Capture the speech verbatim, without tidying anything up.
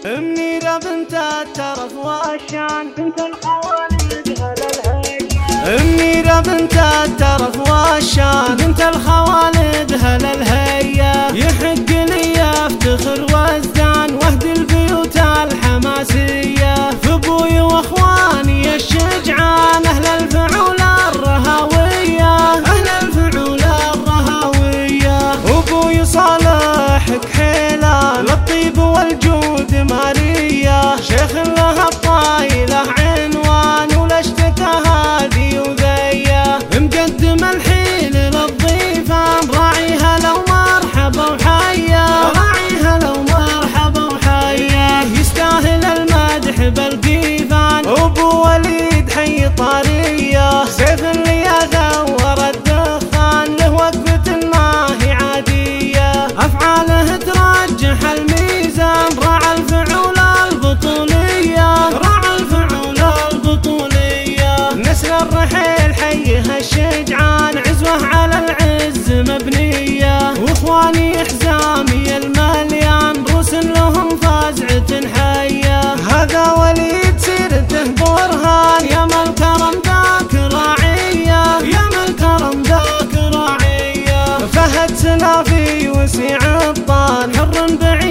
منيرة بنت الترف والشان بنت الخوالد هلا الهيا. منيرة بنت الترف والشان بنت الخوالد هلا الهيا. يحق لي افتخر وازدان واهدي البيوت الحماسية في ابوي واخواني الشجعان اهل الفعول الرهاوية اهل الفعول الرهاوية. ابوي صالح كحيلان للطيب والجود مارية شيخ له الطايلة عنوان ولا اشتكى هذي وذية. مقدم الحيل للضيفان راعيها لو مرحبا وحيا راعيها لو مرحبا وحيا. يستاهل المدح بالقيفان ابو وليد حي طارية سيف اللي ثور الدخان له وقفة ما هي عادية. افعاله ترجح الميزان راعى الفعول البطولية راعى الفعول البطولية. نسل الرحيل حيها الشجعان عزوه على العز مبنية واخواني حزامي المليان روس لهم فازعة حية. هذا وليد سيرته برهان يا ما الكرم ذاك راعية يا ما الكرم ذاك راعية. فهد سلافي وسيع الطان حر بعيد